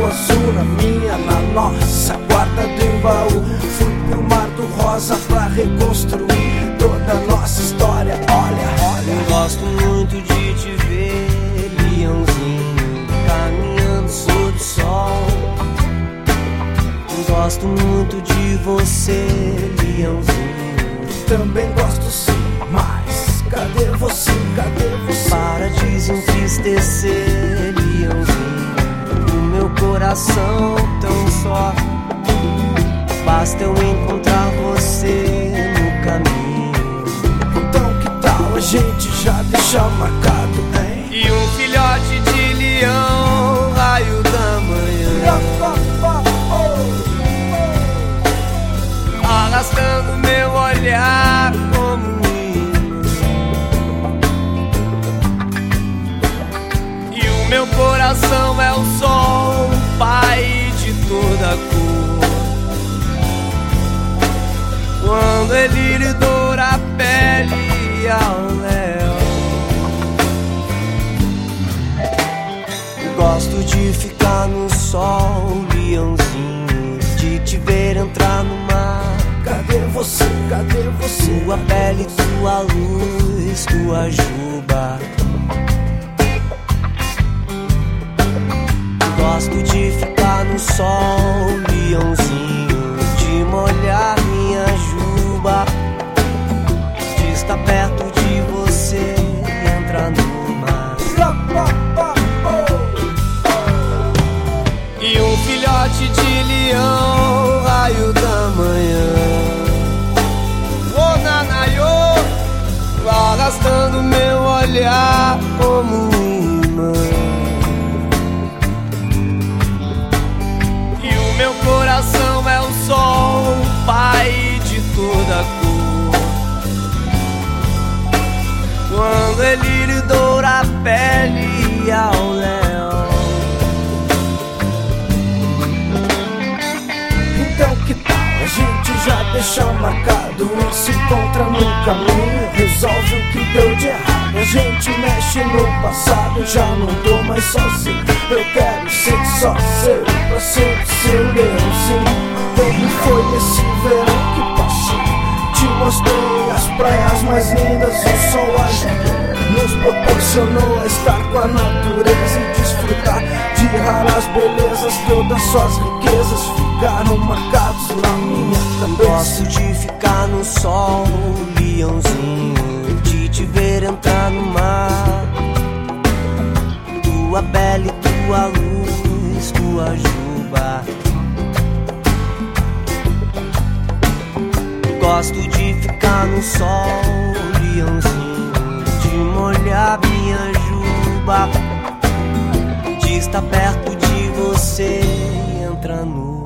azul na minha, na nossa guarda do baú. Fui pro Mar do Rosa pra reconstruir toda a nossa história. Olha, olha. Gosto muito de te ver, leãozinho, caminhando sob o sol. Gosto muito de você, leãozinho. Também gosto sim, mas cadê você, cadê você? Para desentristecer, leãozinho, o meu coração tão só. Basta eu encontrar você no caminho. Então que tal a gente já deixar marcado, hein? E um filhote de leão, raio da manhã, arrastando meu olhar como um imã. E o meu coração é o sol, pai de toda cor. Quando ele lhe doura a pele ao léu. Gosto de ficar no sol, leãozinho, de te ver entrar no mar. Cadê você, cadê você? Tua pele, tua luz, tua juba. Gosto de ficar no sol, leãozinho, de molhar minha juba, de estar perto de você e entrar no mar. E um filhote de leão, raio da manhã, oh nanaiô, arrastando meu olhar como um imã. E o meu coração é o sol, pai de toda cor. Quando ele lhe doura a pele ao léu. Então que tal a gente já deixar marcado e se encontra no caminho, resolve o que deu de errado. A gente mexe no passado, já não tô mais sozinho. Eu quero ser só seu, pra sempre seu leãozinho. Como foi esse verão que passou? Te mostrei as praias mais lindas, o sol ajudou, nos proporcionou a estar com a natureza e desfrutar de raras belezas. Todas suas riquezas ficaram marcados na minha cabeça. Gosto de ficar no sol, leãozinho, de te ver entrar no mar. Tua pele, tua luz, tua juba. Gosto de ficar no sol, leãozinho, de molhar minha juba, de estar perto de você e entrar no